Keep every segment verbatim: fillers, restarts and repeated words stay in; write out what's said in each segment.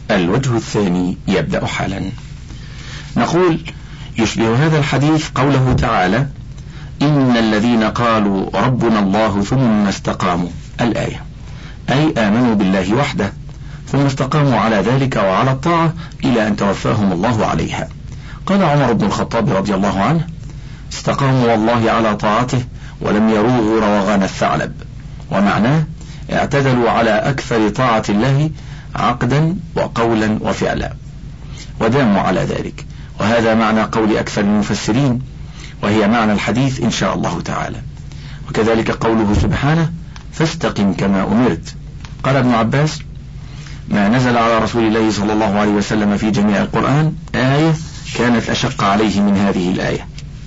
الوجه الثاني يبدأ حالا. نقول: يشبه هذا الحديث قوله تعالى: إن الذين قالوا ربنا الله ثم استقاموا، الآية، أي آمنوا بالله وحده ثم استقاموا على ذلك وعلى الطاعة إلى أن توفاهم الله عليها. قال عمر بن الخطاب رضي الله عنه: استقاموا والله على طاعته ولم يروغوا روغان الثعلب، ومعناه اعتدلوا على أكثر طاعة الله عقدا وقولا وفعلا وداموا على ذلك، وهذا معنى قول أكثر المفسرين، وهي معنى الحديث إن شاء الله تعالى. وكذلك قوله سبحانه: فاستقم كما أمرت. قال ابن عباس: ما نزل على رسول الله صلى الله عليه وسلم في جميع القرآن آية كانت أشق عليه من هذه الآية،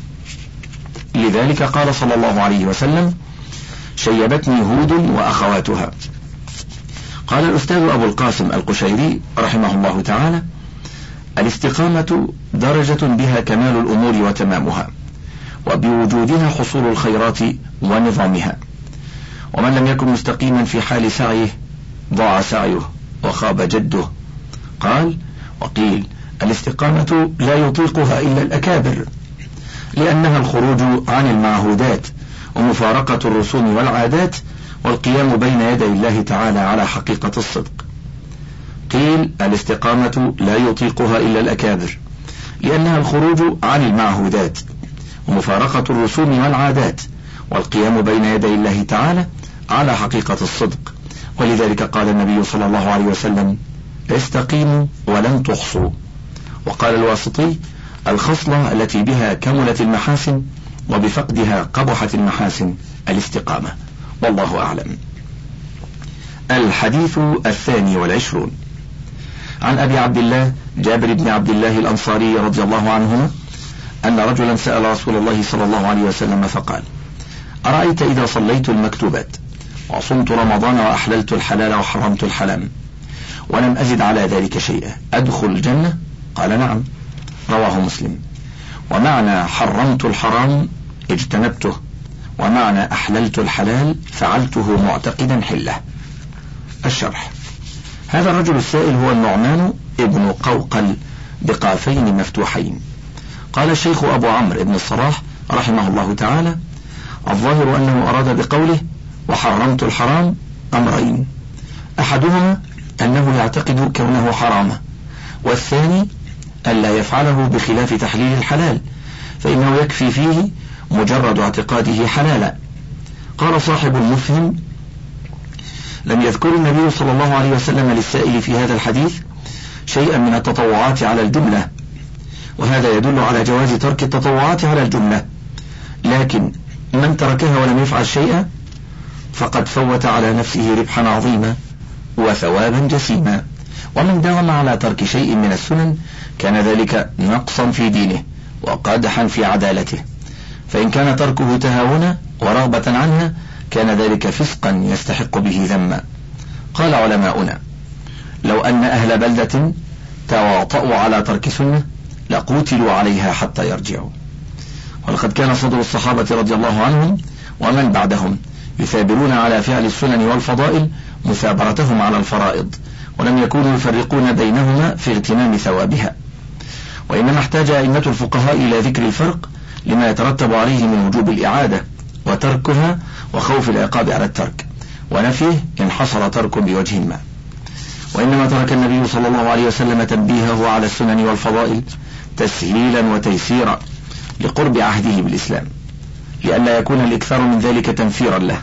لذلك قال صلى الله عليه وسلم: شيبتني هود وأخواتها. قال الأستاذ أبو القاسم القشيري رحمه الله تعالى: الاستقامة درجة بها كمال الأمور وتمامها، وبوجودها حصول الخيرات ونظامها، ومن لم يكن مستقيما في حال سعيه ضاع سعيه وخاب جده. قال: وقيل الاستقامة لا يطيقها إلا الأكابر، لأنها الخروج عن المعهودات ومفارقة الرسوم والعادات والقيام بين يدي الله تعالى على حقيقة الصدق. قيل الاستقامة لا يطيقها إلا الأكابر، لأنها الخروج عن المعهودات ومفارقة الرسوم والعادات والقيام بين يدي الله تعالى على حقيقة الصدق. ولذلك قال النبي صلى الله عليه وسلم: استقيموا ولن تحصوا. وقال الواسطي: الخصلة التي بها كملت المحاسن وبفقدها قبحت المحاسن الاستقامة. والله أعلم. الحديث الثاني والعشرون عن أبي عبد الله جابر بن عبد الله الأنصاري رضي الله عنهما أن رجلا سأل رسول الله صلى الله عليه وسلم فقال: أرأيت إذا صليت المكتوبات وصمت رمضان وأحللت الحلال وحرمت الحرام ولم أزد على ذلك شيئا أدخل الجنة؟ قال: نعم. رواه مسلم. ومعنى حرمت الحرام اجتنبته، ومعنى أحللت الحلال فعلته معتقدا حله. الشرح: هذا الرجل السائل هو النعمان ابن قوقل بقافين مفتوحين. قال الشيخ أبو عمرو بن الصلاح رحمه الله تعالى: الظاهر أنه أراد بقوله وحرمت الحرام أمرين: أحدهما أنه يعتقد كونه حراما، والثاني ألا يفعله بخلاف تحليل الحلال، فإنه يكفي فيه مجرد اعتقاده حلالا. قال صاحب المفهم: لم يذكر النبي صلى الله عليه وسلم للسائل في هذا الحديث شيئا من التطوعات على الجملة، وهذا يدل على جواز ترك التطوعات على الجملة، لكن من تركها ولم يفعل شيئا فقد فوت على نفسه ربحا عظيما وثوابا جسيما. ومن داوم على ترك شيء من السنن كان ذلك نقصا في دينه وقدحا في عدالته، فإن كان تركه تهاونا ورغبة عنها كان ذلك فسقا يستحق به ذما. قال علماؤنا: لو أن أهل بلدة تواطؤوا على ترك سنة لقوتلوا عليها حتى يرجعوا. ولقد كان صدر الصحابة رضي الله عنهم ومن بعدهم يثابرون على فعل السنن والفضائل مثابرتهم على الفرائض، ولم يكونوا يفرقون بينهما في اغتنام ثوابها، وإنما احتاج أئمة الفقهاء إلى ذكر الفرق لما يترتب عليه من وجوب الإعادة وتركها وخوف العقاب على الترك، ونفيه إن حصل ترك بوجه ما. وإنما ترك النبي صلى الله عليه وسلم تنبيهه على السنن والفضائل تسهيلا وتيسيرا لقرب عهده بالإسلام، لئلا يكون الإكثار من ذلك تنفيرا له،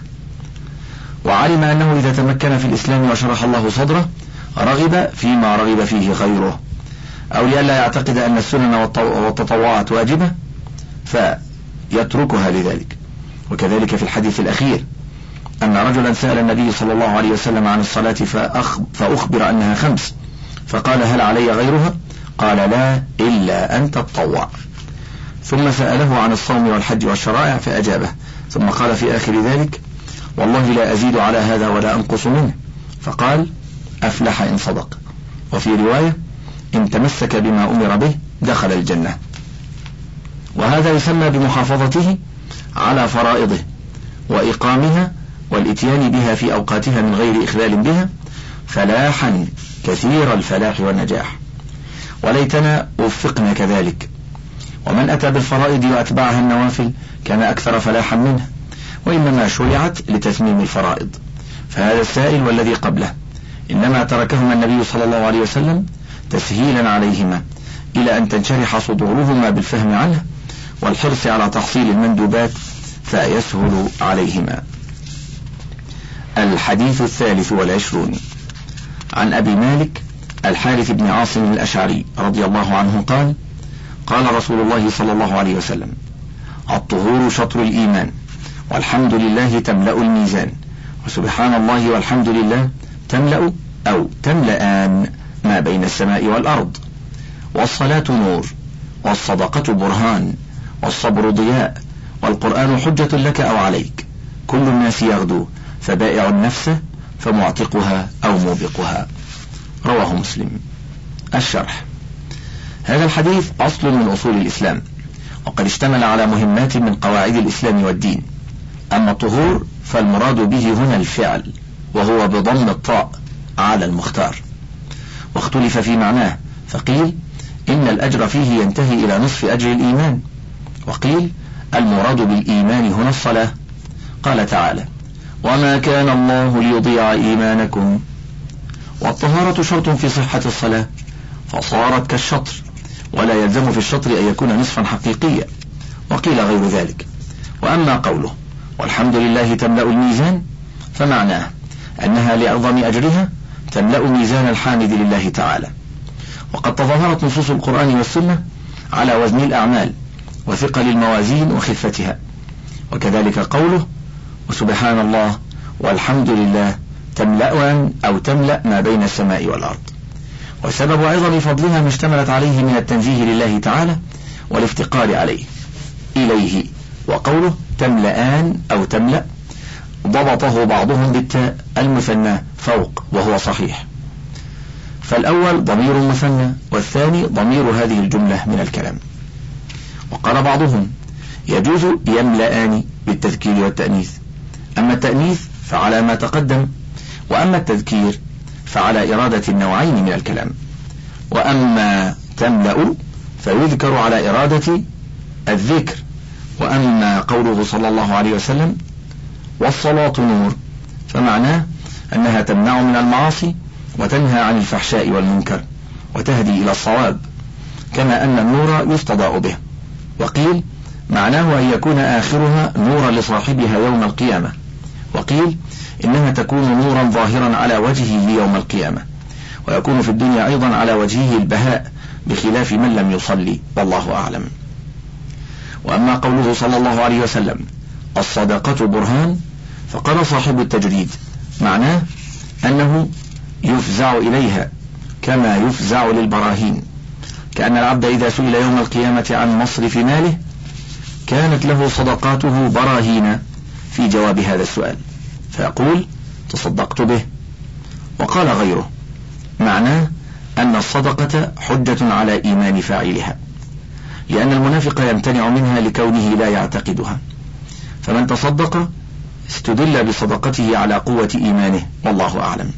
وعلم أنه إذا تمكن في الإسلام وشرح الله صدره رغب فيما رغب فيه غيره، أو لئلا يعتقد أن السنن والتطوعات واجبة فيتركها لذلك. وكذلك في الحديث الأخير أن رجلا سأل النبي صلى الله عليه وسلم عن الصلاة فأخبر أنها خمس، فقال: هل علي غيرها؟ قال: لا، إلا أن تتطوع. ثم سأله عن الصوم والحج والشرائع فأجابه، ثم قال في آخر ذلك: والله لا أزيد على هذا ولا أنقص منه. فقال: أفلح إن صدق. وفي رواية: إن تمسك بما أمر به دخل الجنة. وهذا يسمى بمحافظته على فرائضه وإقامها والإتيان بها في أوقاتها من غير إخلال بها فلاحا كثير الفلاح والنجاح، وليتنا وفقنا كذلك. ومن أتى بالفرائض وأتبعها النوافل كان أكثر فلاحا منه، وإنما شرعت لتتميم الفرائض. فهذا السائل والذي قبله إنما تركهما النبي صلى الله عليه وسلم تسهيلا عليهما إلى أن تنشرح صدورهما بالفهم عنه والحرص على تحصيل المندوبات فيسهل عليهما. الحديث الثالث والعشرون عن أبي مالك الحارث بن عاصم الأشعري رضي الله عنه قال: قال رسول الله صلى الله عليه وسلم: الطهور شطر الإيمان، والحمد لله تملأ الميزان، وسبحان الله والحمد لله تملأ أو تملأان ما بين السماء والأرض، والصلاة نور، والصدقة برهان، والصبر ضياء، والقرآن حجة لك أو عليك، كل الناس يغدو فبائع النفس فمعتقها أو موبقها. رواه مسلم. الشرح: هذا الحديث أصل من أصول الإسلام، وقد اشتمل على مهمات من قواعد الإسلام والدين. أما الطهور فالمراد به هنا الفعل، وهو بضم الطاء على المختار، واختلف في معناه، فقيل إن الأجر فيه ينتهي إلى نصف أجر الإيمان، وقيل المراد بالإيمان هنا الصلاة. قال تعالى: وما كان الله ليضيع إيمانكم، والطهارة شرط في صحة الصلاة، فصارت كالشطر، ولا يلزم في الشطر أن يكون نصفا حقيقيا، وقيل غير ذلك. وأما قوله والحمد لله تملأ الميزان فمعناه أنها لعظم أجرها تملأ ميزان الحامد لله تعالى. وقد تظاهرت نصوص القرآن والسنة على وزن الأعمال وثقل الموازين وخفتها، وكذلك قوله وسبحان الله والحمد لله تملأان أو تملأ ما بين السماء والأرض. وسبب عظم فضلها ما اشتملت عليه من التنزيه لله تعالى والافتقار عليه إليه. وقوله تملأان أو تملأ ضبطه بعضهم بالتاء المثنى فوق، وهو صحيح، فالأول ضمير مثنى والثاني ضمير هذه الجملة من الكلام. وقال بعضهم يجوز يملأان بالتذكير والتأنيث، أما التأنيث فعلى ما تقدم، وأما التذكير فعلى إرادة النوعين من الكلام. وأما تملأ فيذكر على إرادة الذكر. وأما قوله صلى الله عليه وسلم والصلاة نور فمعناه أنها تمنع من المعاصي وتنهى عن الفحشاء والمنكر وتهدي إلى الصواب، كما أن النور يستضاء به. وقيل معناه أن يكون آخرها نورا لصاحبها يوم القيامة، وقيل إنها تكون نورا ظاهرا على وجهه يوم القيامة، ويكون في الدنيا أيضا على وجهه البهاء بخلاف من لم يصلي، والله أعلم. وأما قوله صلى الله عليه وسلم الصدقة برهان فقال صاحب التجريد معناه أنه يفزع إليها كما يفزع للبراهين، كأن العبد إذا سئل يوم القيامة عن مصرف ماله كانت له صدقاته براهين في جواب هذا السؤال، فيقول تصدقت به. وقال غيره معناه أن الصدقة حجة على إيمان فاعلها، لأن المنافق يمتنع منها لكونه لا يعتقدها، فمن تصدق استدل بصدقته على قوة إيمانه، والله أعلم.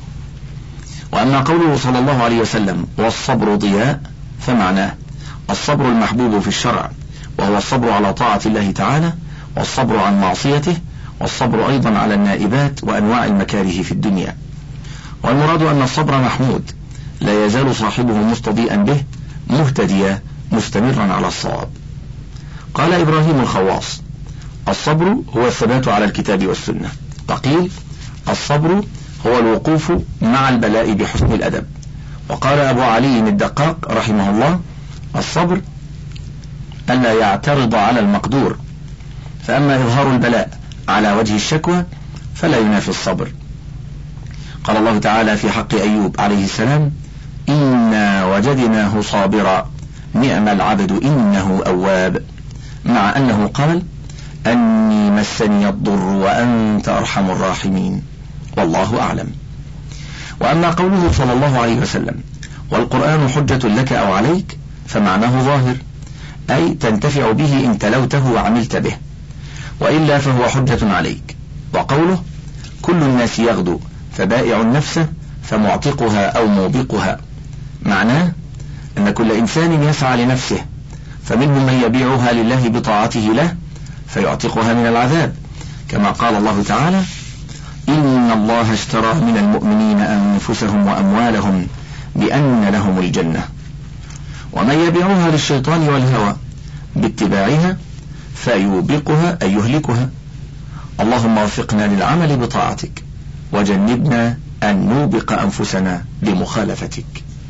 وأما قوله صلى الله عليه وسلم والصبر ضياء فمعناه الصبر المحبوب في الشرع، وهو الصبر على طاعة الله تعالى، والصبر عن معصيته، والصبر أيضا على النائبات وأنواع المكاره في الدنيا. والمراد أن الصبر محمود لا يزال صاحبه مستضيئا به مهتديا مستمرا على الصواب. قال إبراهيم الخواص الصبر هو الثبات على الكتاب والسنة، وقيل الصبر هو الوقوف مع البلاء بحسن الأدب. وقال أبو علي الدقاق رحمه الله الصبر ألا يعترض على المقدور، فأما إظهار البلاء على وجه الشكوى فلا ينافي الصبر. قال الله تعالى في حق أيوب عليه السلام إنا وجدناه صابرا نعم العبد إنه أواب، مع أنه قال أني مسني الضر وأنت أرحم الراحمين، والله أعلم. وأما قوله صلى الله عليه وسلم والقرآن حجة لك أو عليك فمعناه ظاهر، أي تنتفع به إن تلوته وعملت به، وإلا فهو حجة عليك. وقوله كل الناس يغدو فبائع النفس فمعتقها أو موبقها. معناه أن كل إنسان يسعى لنفسه، فمنهم من يبيعها لله بطاعته له فيعتقها من العذاب، كما قال الله تعالى: إن الله اشترى من المؤمنين أنفسهم وأموالهم بأن لهم الجنة. ومن يبيعها للشيطان والهوى باتباعها فيوبقها أي يهلكها. اللهم وفقنا للعمل بطاعتك وجنبنا أن نوبق أنفسنا بمخالفتك.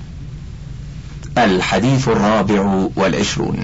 الحديث الرابع والعشرون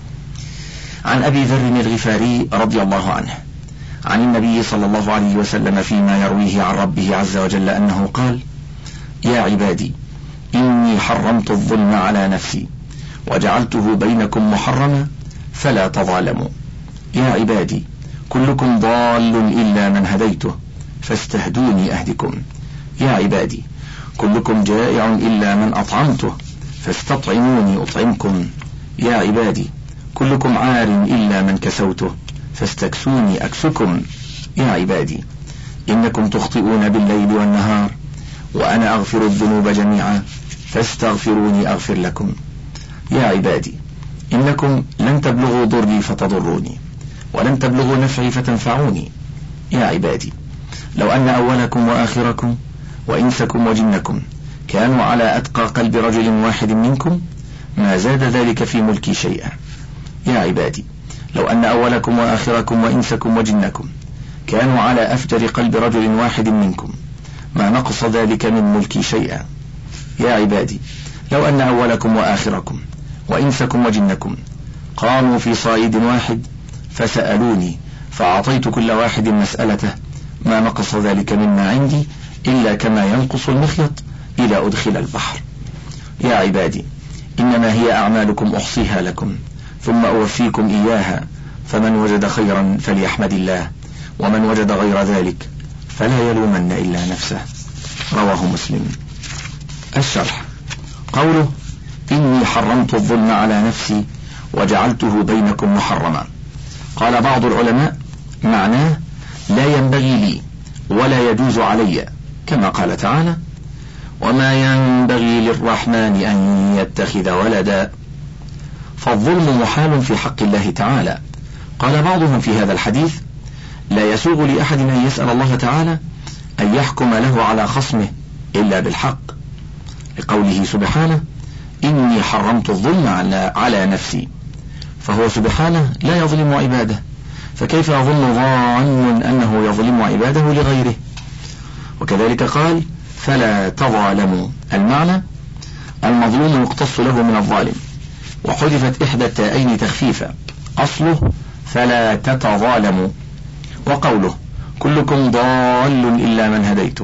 عن أبي ذر الغفاري رضي الله عنه عن النبي صلى الله عليه وسلم فيما يرويه عن ربه عز وجل أنه قال: يا عبادي إني حرمت الظلم على نفسي وجعلته بينكم محرما فلا تظالموا. يا عبادي كلكم ضال إلا من هديته فاستهدوني أهدكم. يا عبادي كلكم جائع إلا من أطعمته فاستطعموني أطعمكم. يا عبادي كلكم عار إلا من كسوته فاستكسوني أكسكم. يا عبادي إنكم تخطئون بالليل والنهار وأنا أغفر الذنوب جميعا فاستغفروني أغفر لكم. يا عبادي إنكم لن تبلغوا ضري فتضروني ولن تبلغوا نفعي فتنفعوني. يا عبادي لو أن أولكم وآخركم وإنسكم وجنكم كانوا على أتقى قلب رجل واحد منكم ما زاد ذلك في ملكي شيئا. يا عبادي لو أن أولكم وآخركم وإنسكم وجنكم كانوا على أفجر قلب رجل واحد منكم ما نقص ذلك من ملكي شيئا. يا عبادي لو أن أولكم وآخركم وإنسكم وجنكم قاموا في صعيد واحد فسألوني فأعطيت كل واحد مسألته ما نقص ذلك مما عندي إلا كما ينقص المخيط إذا أدخل البحر. يا عبادي إنما هي أعمالكم أحصيها لكم ثم أوفيكم إياها فمن وجد خيرا فليحمد الله ومن وجد غير ذلك فلا يلومن إلا نفسه. رواه مسلم. الشرح: قوله إني حرمت الظلم على نفسي وجعلته بينكم محرما، قال بعض العلماء معناه لا ينبغي لي ولا يجوز علي، كما قال تعالى: وما ينبغي للرحمن أن يتخذ ولدا، فالظلم محال في حق الله تعالى. قال بعضهم في هذا الحديث: لا يسوغ لأحد أن يسأل الله تعالى أن يحكم له على خصمه إلا بالحق، لقوله سبحانه: إني حرمت الظلم على, على نفسي، فهو سبحانه لا يظلم عباده، فكيف يظن ظان أنه يظلم عباده لغيره؟ وكذلك قال: فلا تظالموا، المعنى المظلوم يقتص له من الظالم، وحذفت إحدى التائين تخفيفا، أصله فلا تتظالموا. وقوله كلكم ضال إلا من هديته،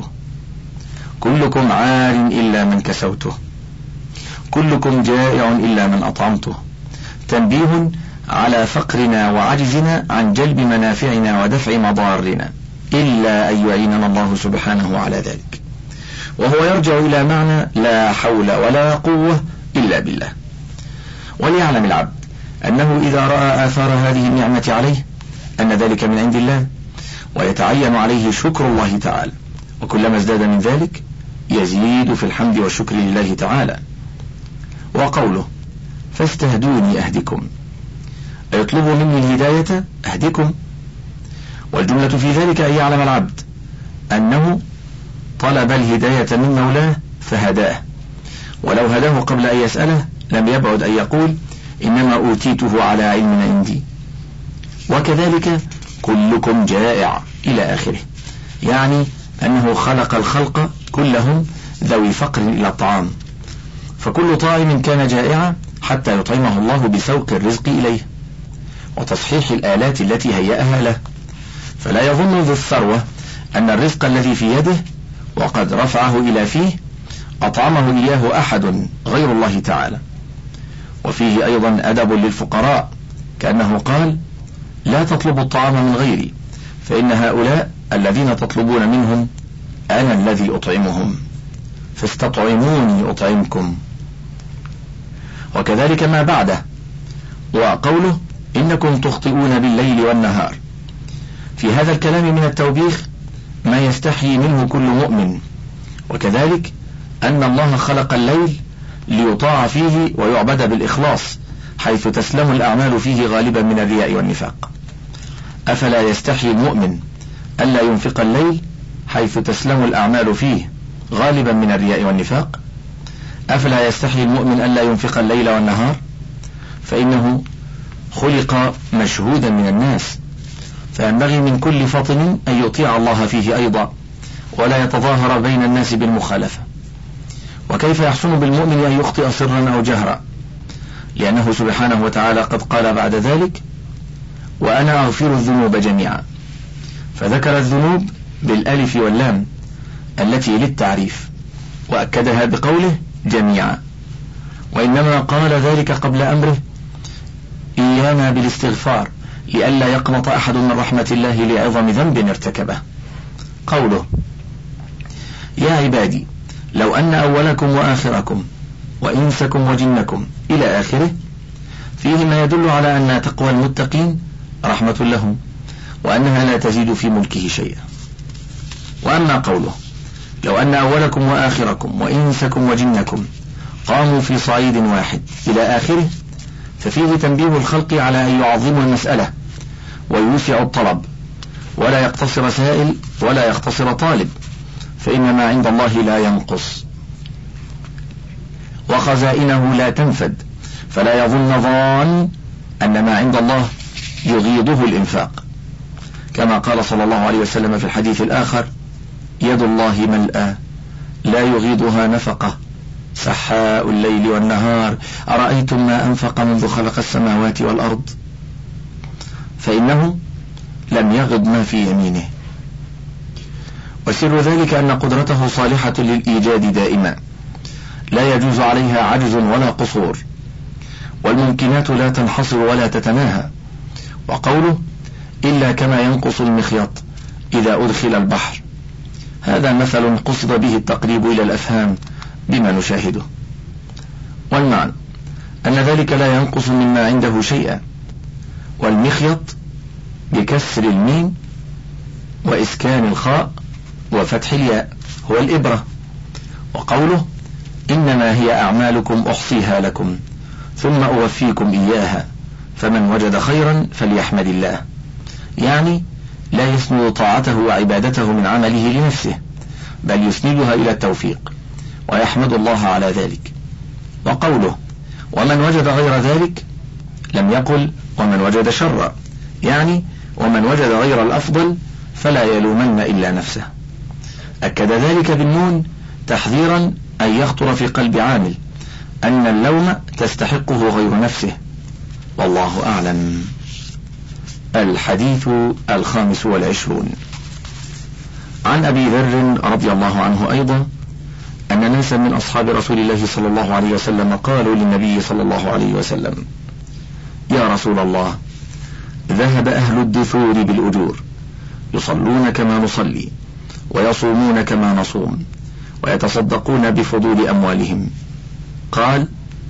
كلكم عار إلا من كسوته، كلكم جائع إلا من أطعمته، تنبيه على فقرنا وعجزنا عن جلب منافعنا ودفع مضارنا إلا أن يعيننا الله سبحانه على ذلك. وهو يرجع إلى معنى لا حول ولا قوة إلا بالله. وليعلم العبد أنه إذا رأى آثار هذه النعمة عليه أن ذلك من عند الله، ويتعين عليه شكر الله تعالى، وكلما ازداد من ذلك يزيد في الحمد والشكر لله تعالى. وقوله فاستهدوني أهدكم، يطلب مني الهداية أهدكم، والجملة في ذلك أن يعلم العبد أنه طلب الهداية من مولاه فهداه، ولو هداه قبل أن يسأله لم يبعد أن يقول إنما أوتيته على علم عندي. وكذلك كلكم جائع إلى آخره، يعني أنه خلق الخلق كلهم ذوي فقر إلى الطعام، فكل طاعم كان جائعا حتى يطعمه الله بسوق الرزق إليه وتصحيح الآلات التي هيأها له، فلا يظن ذو الثروة أن الرزق الذي في يده وقد رفعه إلى فيه أطعمه إياه أحد غير الله تعالى. وفيه أيضا أدب للفقراء، كأنه قال لا تطلبوا الطعام من غيري فإن هؤلاء الذين تطلبون منهم أنا الذي أطعمهم، فاستطعموني أطعمكم. وكذلك ما بعده، وقوله إنكم تخطئون بالليل والنهار، في هذا الكلام من التوبيخ ما يستحيي منه كل مؤمن، وكذلك أن الله خلق الليل ليطاع فيه ويعبد بالإخلاص، حيث تسلم الأعمال فيه غالبا من الرياء والنفاق. أفلا يستحي المؤمن ألا ينفق الليل حيث تسلم الأعمال فيه غالبا من الرياء والنفاق؟ أفلا يستحي المؤمن ألا ينفق الليل والنهار؟ فإنه خلق مشهودا من الناس، فينبغي من كل فطن أن يطيع الله فيه أيضا، ولا يتظاهر بين الناس بالمخالفة. وكيف يحسن بالمؤمن أن يخطئ سرا أو جهرا، لأنه سبحانه وتعالى قد قال بعد ذلك: وأنا أغفر الذنوب جميعا، فذكر الذنوب بالألف واللام التي للتعريف، وأكدها بقوله جميعا، وإنما قال ذلك قبل أمره إيانا بالاستغفار لئلا يقنط أحد من رحمة الله لعظم ذنب ارتكبه. قوله: يا عبادي لو أن أولكم وآخركم وإنسكم وجنكم إلى آخره، فيه ما يدل على أن تقوى المتقين رحمة لهم، وأنها لا تزيد في ملكه شيئا. وأما قوله: لو أن أولكم وآخركم وإنسكم وجنكم قاموا في صعيد واحد إلى آخره، ففيه تنبيه الخلق على أن يعظموا المسألة ويوسع الطلب، ولا يقتصر سائل ولا يختصر طالب، فإن ما عند الله لا ينقص وخزائنه لا تنفد، فلا يظن ظان أن ما عند الله يغيضه الإنفاق، كما قال صلى الله عليه وسلم في الحديث الآخر: يد الله ملأى لا يغيضها نفقة سحاء الليل والنهار أرأيتم ما أنفق منذ خلق السماوات والأرض، فإنه لم يغض ما في يمينه. وسر ذلك أن قدرته صالحة للإيجاد دائما، لا يجوز عليها عجز ولا قصور، والممكنات لا تنحصر ولا تتناهى. وقوله: إلا كما ينقص المخيط إذا أدخل البحر، هذا مثل قصد به التقريب إلى الأفهام بما نشاهده. والمعنى أن ذلك لا ينقص مما عنده شيئا، والمخيط بكسر الميم وإسكان الخاء وفتح الياء هو الإبرة. وقوله: إنما هي أعمالكم أحصيها لكم ثم أوفيكم إياها فمن وجد خيرا فليحمد الله، يعني لا يسند طاعته وعبادته من عمله لنفسه، بل يسندها إلى التوفيق ويحمد الله على ذلك. وقوله: ومن وجد غير ذلك لم يقل ومن وجد شرا، يعني ومن وجد غير الأفضل فلا يلومن إلا نفسه. أكد ذلك بالنون تحذيرا أن يخطر في قلب عامل أن اللوم تستحقه غير نفسه، والله أعلم. الحديث الخامس والعشرون عن أبي ذر رضي الله عنه أيضا أن ناسا من أصحاب رسول الله صلى الله عليه وسلم قالوا للنبي صلى الله عليه وسلم: يا رسول الله، ذهب أهل الدثور بالأجور، يصلون كما نصلي ويصومون كما نصوم ويتصدقون بفضول أموالهم. قال: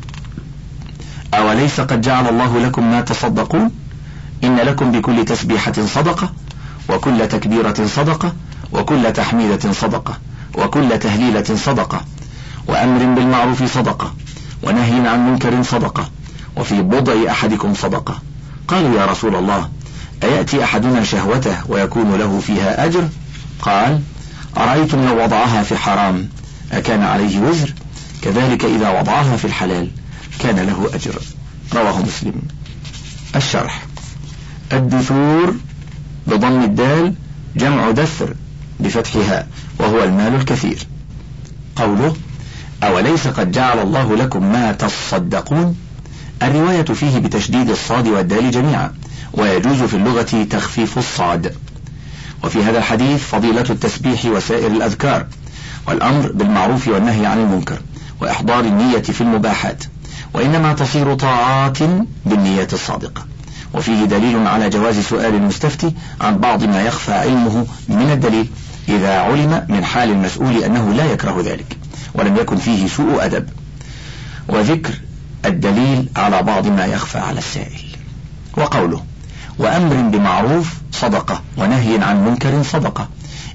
أوليس قد جعل الله لكم ما تصدقون؟ إن لكم بكل تسبيحة صدقة، وكل تكبيرة صدقة، وكل تحميدة صدقة، وكل تهليلة صدقة، وأمر بالمعروف صدقة، ونهي عن منكر صدقة، وفي بضع أحدكم صدقة. قالوا: يا رسول الله، أيأتي أحدنا شهوته ويكون له فيها أجر؟ قال: أرأيتم لو وضعها في حرام أكان عليه وزر؟ كذلك إذا وضعها في الحلال كان له أجر. رواه مسلم. الشرح: الدثور بضم الدال جمع دثر بفتحها، وهو المال الكثير. قوله: أوليس قد جعل الله لكم ما تصدقون؟ الرواية فيه بتشديد الصاد والدال جميعا، ويجوز في اللغة تخفيف الصاد. وفي هذا الحديث فضيلة التسبيح وسائر الأذكار، والأمر بالمعروف والنهي عن المنكر، وإحضار النية في المباحات، وإنما تصير طاعات بالنيات الصادقة. وفيه دليل على جواز سؤال المستفتي عن بعض ما يخفى علمه من الدليل، إذا علم من حال المسؤول أنه لا يكره ذلك ولم يكن فيه سوء أدب، وذكر الدليل على بعض ما يخفى على السائل. وقوله: وأمر بمعروف صدقة، ونهي عن منكر صدقة،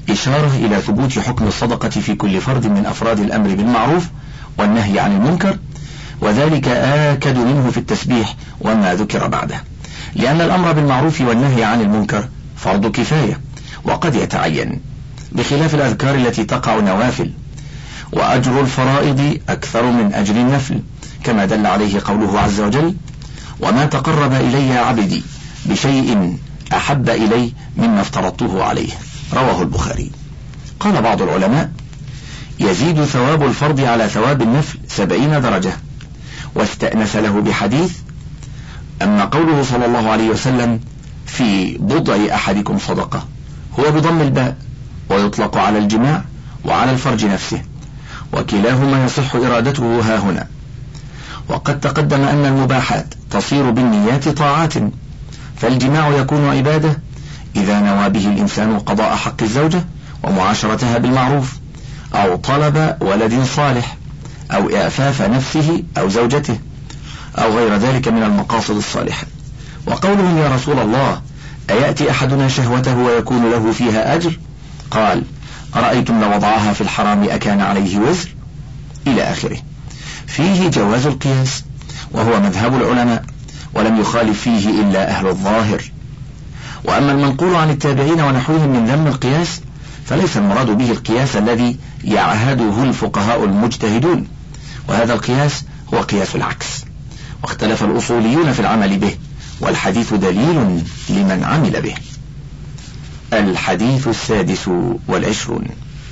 إشارة إلى ثبوت حكم الصدقة في كل فرد من أفراد الأمر بالمعروف والنهي عن المنكر، وذلك آكد منه في التسبيح وما ذكر بعده، لأن الأمر بالمعروف والنهي عن المنكر فرض كفاية وقد يتعين، بخلاف الأذكار التي تقع نوافل، وأجر الفرائض أكثر من أجر النفل، كما دل عليه قوله عز وجل: وما تقرب إلي عبدي بشيء أحب إلي مما افترضته عليه، رواه البخاري. قال بعض العلماء: يزيد ثواب الفرض على ثواب النفل سبعين درجة، واستأنس له بحديث: أما قوله صلى الله عليه وسلم في بضع أحدكم صدقة، هو بضم الباء، ويطلق على الجماع وعلى الفرج نفسه، وكلاهما يصح إرادته ها هنا. وقد تقدم أن المباحات تصير بالنيات طاعات، فالجماع يكون عبادة إذا نوى به الإنسان قضاء حق الزوجة ومعاشرتها بالمعروف، أو طلب ولد صالح، أو إعفاف نفسه أو زوجته، أو غير ذلك من المقاصد الصالحة. وقولهم: يا رسول الله، أيأتي أحدنا شهوته ويكون له فيها أجر؟ قال: أرأيتم لو وضعها في الحرام أكان عليه وزر؟ إلى آخره. فيه جواز القياس، وهو مذهب العلماء، ولم يخالف فيه إلا أهل الظاهر. وأما المنقول عن التابعين ونحوهم من ذم القياس، فليس المراد به القياس الذي يعهده الفقهاء المجتهدون، وهذا القياس هو قياس العكس، واختلف الأصوليون في العمل به، والحديث دليل لمن عمل به. الحديث السادس والعشرون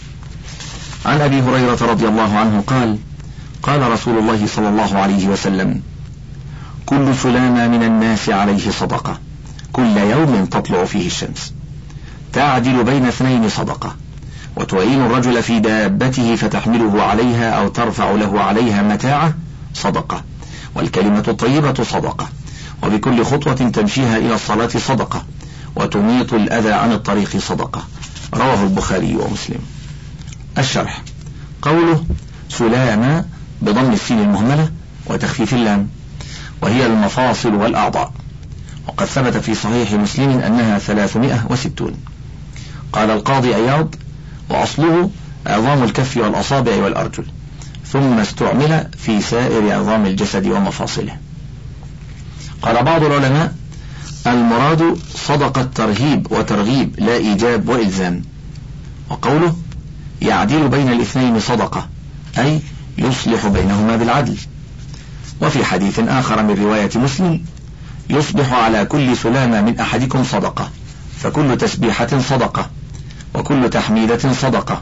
عن أبي هريرة رضي الله عنه قال: قال رسول الله صلى الله عليه وسلم: كل سلامة من الناس عليه صدقة، كل يوم تطلع فيه الشمس، تعدل بين اثنين صدقة، وتعين الرجل في دابته فتحمله عليها أو ترفع له عليها متاعه صدقة، والكلمة الطيبة صدقة، وبكل خطوة تمشيها إلى الصلاة صدقة، وتميط الأذى عن الطريق صدقة، رواه البخاري ومسلم. الشرح: قوله سلامة بضم السين المهملة وتخفيف اللام، وهي المفاصل والأعضاء، وقد ثبت في صحيح مسلم أنها ثلاثمائة وستون. قال القاضي عياض: وأصله عظام الكف والأصابع والأرجل، ثم استعمل في سائر عظام الجسد ومفاصله. قال بعض العلماء: المراد صدقة ترهيب وترغيب لا إيجاب وإلزام. وقوله يعدل بين الاثنين صدقة، أي يصلح بينهما بالعدل. وفي حديث آخر من رواية مسلم: يصبح على كل سلامة من أحدكم صدقة، فكل تسبيحة صدقة، وكل تحميدة صدقة،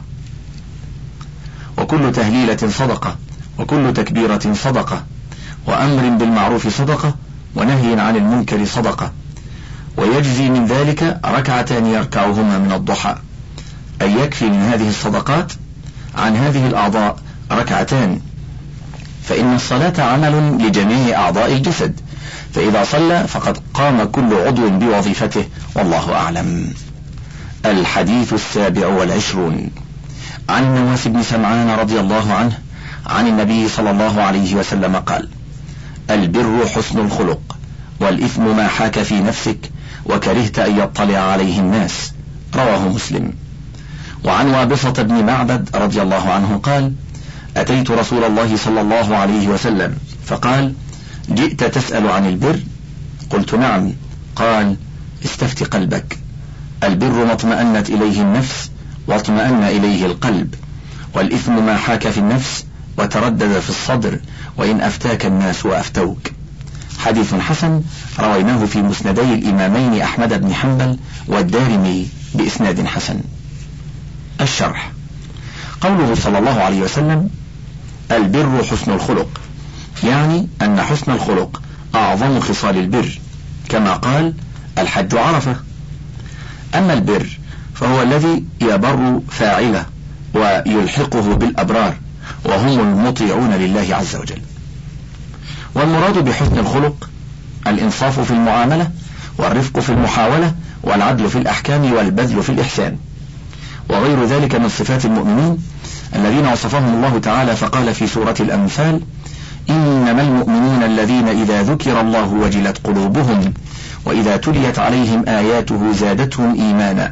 وكل تهليلة صدقة، وكل تكبيرة صدقة، وأمر بالمعروف صدقة، ونهي عن المنكر صدقة، ويجزي من ذلك ركعتان يركعهما من الضحى، أي يكفي من هذه الصدقات عن هذه الأعضاء ركعتان، فإن الصلاة عمل لجميع أعضاء الجسد، فإذا صلى فقد قام كل عضو بوظيفته، والله أعلم. الحديث السابع والعشرون عن نواس بن سمعان رضي الله عنه عن النبي صلى الله عليه وسلم قال: البر حسن الخلق، والإثم ما حاك في نفسك وكرهت أن يطلع عليه الناس، رواه مسلم. وعن وابصة بن معبد رضي الله عنه قال: أتيت رسول الله صلى الله عليه وسلم فقال: جئت تسأل عن البر؟ قلت: نعم. قال: استفت قلبك، البر ما اطمأنت إليه النفس واطمأن إليه القلب، والإثم ما حاك في النفس وتردد في الصدر وإن أفتاك الناس وأفتوك. حديث حسن رويناه في مسندي الإمامين أحمد بن حنبل والدارمي بإسناد حسن. الشرح: قوله صلى الله عليه وسلم: البر حسن الخلق، يعني أن حسن الخلق أعظم خصال البر، كما قال: الحج عرفة. أما البر فهو الذي يبر فاعله ويلحقه بالأبرار، وهم المطيعون لله عز وجل. والمراد بحسن الخلق الإنصاف في المعاملة، والرفق في المحاولة، والعدل في الأحكام، والبذل في الإحسان، وغير ذلك من صفات المؤمنين الذين وصفهم الله تعالى فقال في سورة الأنفال: إنما المؤمنون الذين إذا ذكر الله وجلت قلوبهم وإذا تليت عليهم آياته زادتهم إيمانا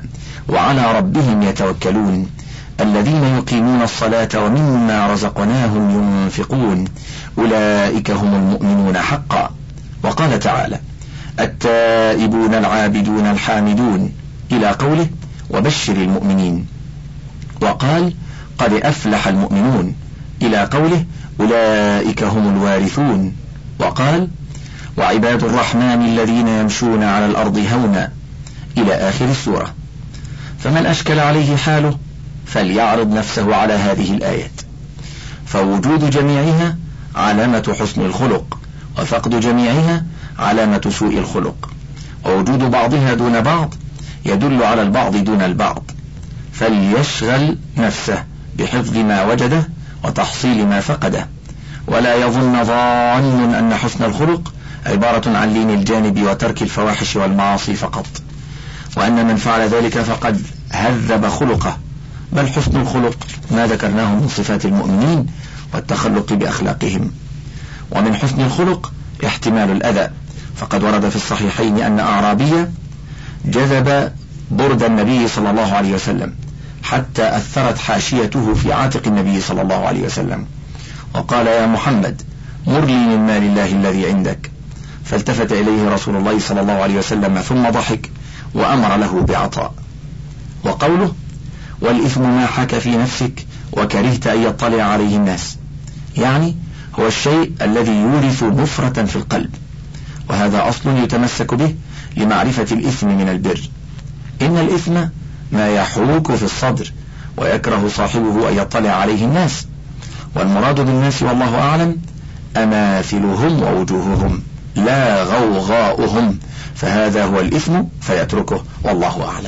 وعلى ربهم يتوكلون الذين يقيمون الصلاة ومما رزقناهم ينفقون أولئك هم المؤمنون حقا. وقال تعالى التائبون العابدون الحامدون إلى قوله وبشر المؤمنين. وقال قد أفلح المؤمنون إلى قوله أولئك هم الوارثون. وقال وعباد الرحمن الذين يمشون على الأرض هونا إلى آخر السورة. فمن أشكل عليه حاله فليعرض نفسه على هذه الآيات، فوجود جميعها علامة حسن الخلق، وفقد جميعها علامة سوء الخلق، ووجود بعضها دون بعض يدل على البعض دون البعض. فليشغل نفسه بحفظ ما وجده وتحصيل ما فقده، ولا يظن ظان أن حسن الخلق عبارة عن لين الجانب وترك الفواحش والمعاصي فقط، وأن من فعل ذلك فقد هذب خلقه، بل حسن الخلق ما ذكرناه من صفات المؤمنين والتخلق بأخلاقهم. ومن حسن الخلق احتمال الأذى، فقد ورد في الصحيحين أن أعرابيا جذب برد النبي صلى الله عليه وسلم حتى أثرت حاشيته في عاتق النبي صلى الله عليه وسلم، وقال يا محمد مر لي من مال الله الذي عندك، فالتفت إليه رسول الله صلى الله عليه وسلم ثم ضحك وأمر له بعطاء. وقوله والإثم ما حك في نفسك وكرهت أن يطلع عليه الناس، يعني هو الشيء الذي يورث نفرة في القلب، وهذا أصل يتمسك به لمعرفة الإثم من البر. إن الإثم ما يحوك في الصدر ويكره صاحبه أن يطلع عليه الناس، والمراد بالناس والله أعلم أماثلهم ووجوههم لا غوغاؤهم، فهذا هو الإثم فيتركه والله أعلم.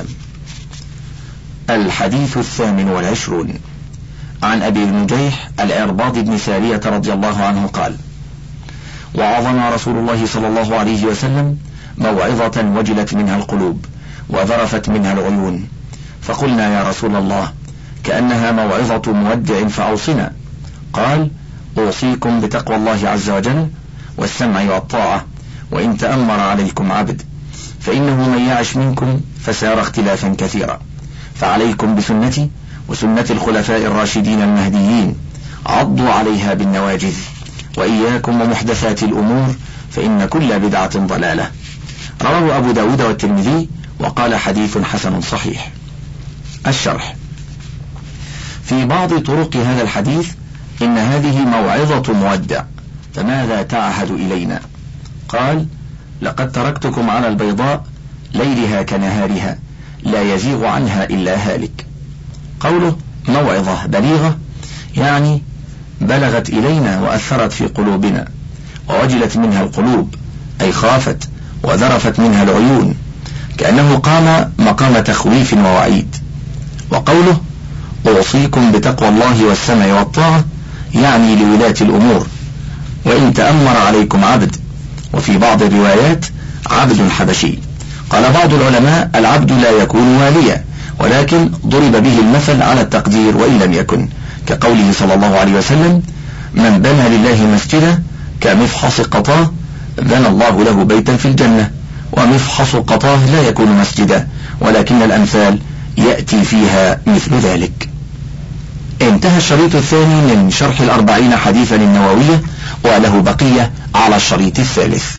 الحديث الثامن والعشرون عن أبي النجيح العرباض بن سارية رضي الله عنه قال وعظنا رسول الله صلى الله عليه وسلم موعظة وجلت منها القلوب وذرفت منها العيون، فقلنا يا رسول الله كأنها موعظة مودع فأوصنا. قال أوصيكم بتقوى الله عز وجل والسمع والطاعة وإن تأمر عليكم عبد، فإنه من يعش منكم فسار اختلافا كثيرا، فعليكم بسنتي وسنة الخلفاء الراشدين المهديين عضوا عليها بالنواجذ، وإياكم ومحدثات الأمور فإن كل بدعة ضلالة. رواه أبو داود والترمذي وقال حديث حسن صحيح. الشرح: في بعض طرق هذا الحديث إن هذه موعظة مودع، فماذا تعهد إلينا؟ قال لقد تركتكم على البيضاء ليلها كنهارها لا يزيغ عنها إلا هالك. قوله موعظة بليغة يعني بلغت إلينا وأثرت في قلوبنا، ووجلت منها القلوب أي خافت، وذرفت منها العيون، كأنه قام مقام تخويف ووعيد. وقوله أوصيكم بتقوى الله والسمع والطاعة يعني لولاة الأمور، وإن تأمر عليكم عبد، وفي بعض الروايات عبد حبشي. قال بعض العلماء العبد لا يكون واليا، ولكن ضرب به المثل على التقدير وإن لم يكن، كقوله صلى الله عليه وسلم من بنى لله مسجدا كمفحص قطاه بنى الله له بيتا في الجنة، ومفحص قطاه لا يكون مسجدا، ولكن الأمثال يأتي فيها مثل ذلك. انتهى الشريط الثاني من شرح الأربعين حديثا النووية، وله بقية على الشريط الثالث.